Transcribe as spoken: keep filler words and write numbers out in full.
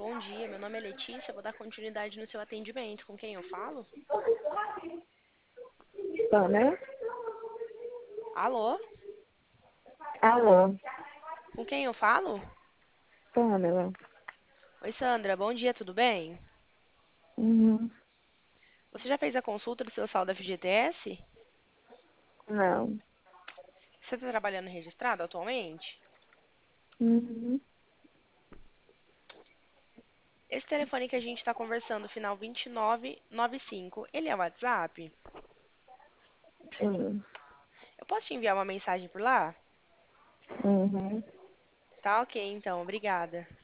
bom dia. Meu nome é Letícia. Vou dar continuidade no seu atendimento. Com quem eu falo? Pamela? Alô? Alô, Com quem eu falo? Pamela? Oi, Sandra. Bom dia, tudo bem? Uhum. Você já fez a consulta do seu saldo F G T S? Não. Você está trabalhando registrado atualmente? Uhum. Esse telefone que a gente está conversando, final vinte e nove noventa e cinco, ele é o WhatsApp? Sim. Eu posso te enviar uma mensagem por lá? Uhum. Tá ok, então. Obrigada.